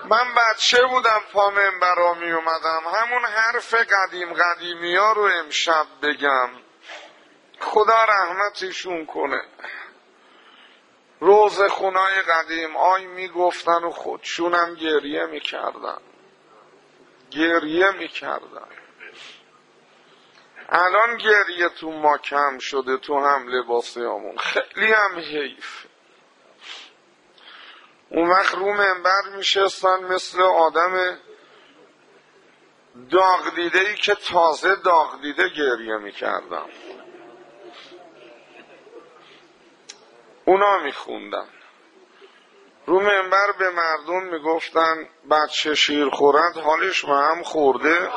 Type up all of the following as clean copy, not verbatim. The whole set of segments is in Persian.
من بچه بودم پا منبرا می اومدم همون حرف قدیمی ها رو امشب بگم، خدا رحمتشون کنه. روز خونای قدیم آی میگفتن و خودشونم گریه میکردن. الان گریه تو ما کم شده، تو هم لباسیامون خیلی هم حیف. اون وقت رو منبر میشستن مثل آدم داغ دیده ای که تازه داغ دیده گریه میکردن. اونا میخوندن رو منبر، به مردم میگفتن بچه شیر خورد حالش به هم خورده،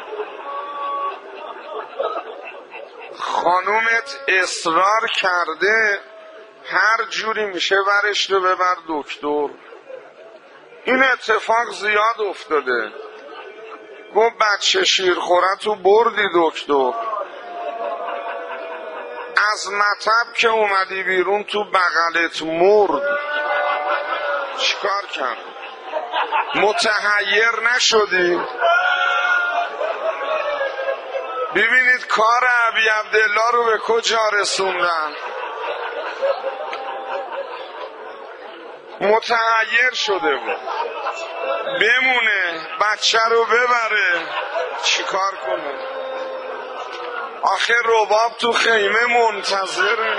خانومت اصرار کرده هر جوری میشه ورش رو ببر دکتر. این اتفاق زیاد افتاده. گفت بچه شیر خورد تو بردی دکتر، از مطب که اومدی بیرون تو بغلت مرد، چیکار کرد؟ متحیر نشدی؟ ببینید کار ابی عبدالله رو به کجا رسوندن. متحیر شده بود بمونه بچه رو ببره، چیکار کنه؟ آخه رباب تو خیمه منتظره،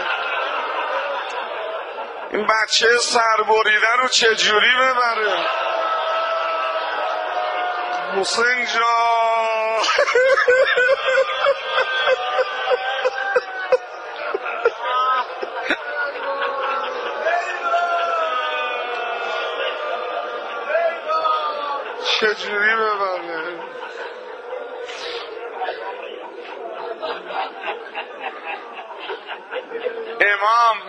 این بچه سربریده رو چجوری ببره؟ حسین جان چجوری ببره؟ امام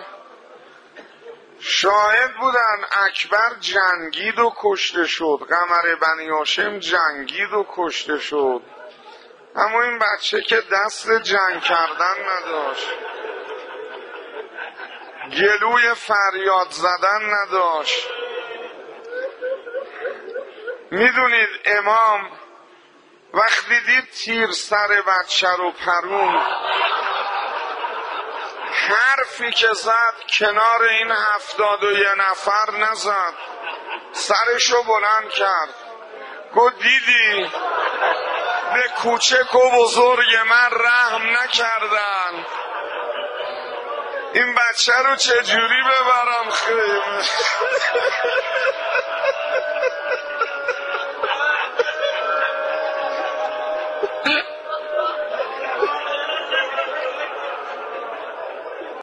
شاهد بودن اکبر جنگید و کشته شد، قمر بنی هاشم جنگید و کشته شد، اما این بچه که دست جنگ کردن نداشت، گلوی فریاد زدن نداشت. میدونید امام وقتی دید تیر سر بچه رو پرون، حرفی که زد کنار این 71 نفر نزد، سرشو بلند کرد، گفت دیدی به کوچک و بزرگ من رحم نکردن، این بچه رو چجوری ببرم خیمه؟